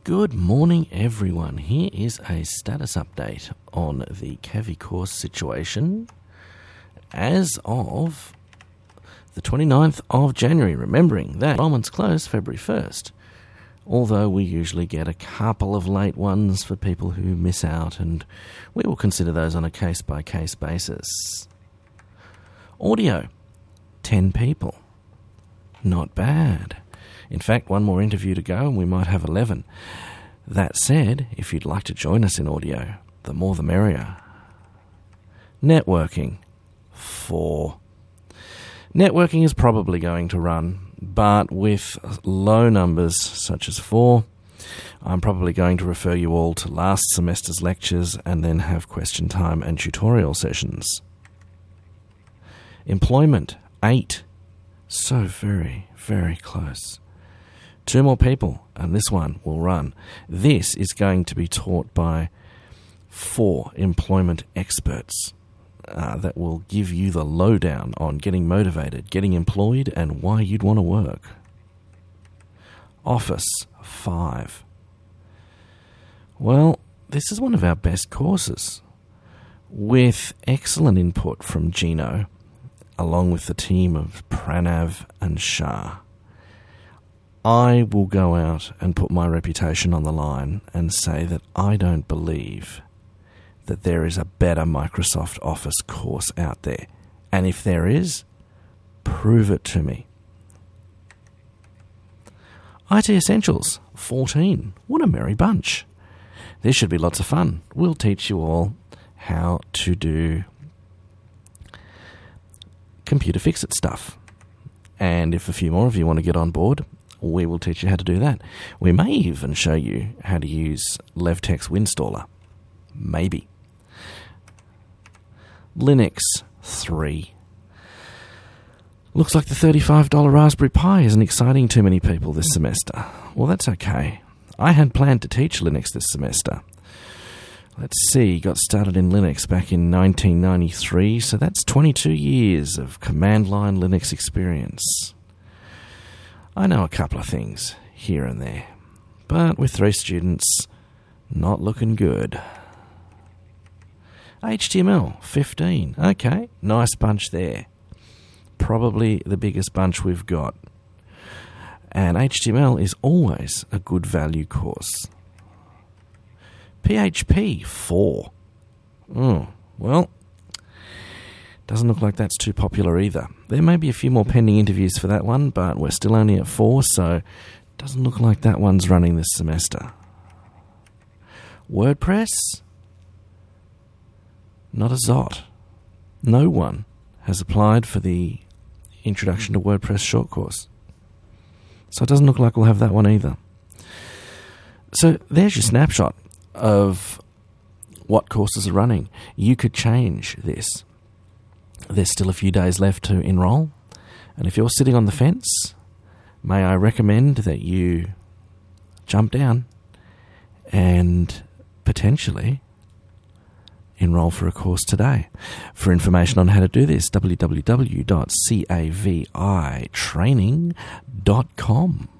Good morning, everyone. Here is a status update on the Kavi course situation as of the 29th of January, remembering that enrollments close February 1st, although we usually get a couple of late ones for people who miss out, and we will consider those on a case-by-case basis. Audio, 10 people. Not bad. In fact, one more interview to go and we might have 11. That said, if you'd like to join us in audio, the more the merrier. Networking, 4. Networking is probably going to run, but with low numbers such as 4, I'm probably going to refer you all to last semester's lectures and then have question time and tutorial sessions. Employment, 8. So very, very close. 2 more people, and this one will run. This is going to be taught by 4 employment experts that will give you the lowdown on getting motivated, getting employed, and why you'd want to work. Office, 5. Well, this is one of our best courses, with excellent input from Gino, along with the team of Pranav and Shah. I will go out and put my reputation on the line and say that I don't believe that there is a better Microsoft Office course out there. And if there is, prove it to me. IT Essentials, 14. What a merry bunch. This should be lots of fun. We'll teach you all how to do computer fix-it stuff. And if a few more of you want to get on board, we will teach you how to do that. We may even show you how to use Levtex Winstaller. Maybe. Linux, 3. Looks like the $35 Raspberry Pi isn't exciting too many people this semester. Well, that's okay. I had planned to teach Linux this semester. Let's see, got started in Linux back in 1993, so that's 22 years of command line Linux experience. I know a couple of things here and there, but with 3 students, not looking good. HTML, 15. Okay, nice bunch there. Probably the biggest bunch we've got. And HTML is always a good value course. PHP, 4. Well, doesn't look like that's too popular either. There may be a few more pending interviews for that one, but we're still only at 4, so doesn't look like that one's running this semester. WordPress? Not a zot. No one has applied for the Introduction to WordPress short course. So it doesn't look like we'll have that one either. So there's your snapshot of what courses are running. You could change this. There's still a few days left to enroll, and if you're sitting on the fence, may I recommend that you jump down and potentially enroll for a course today. For information on how to do this, www.cavitraining.com.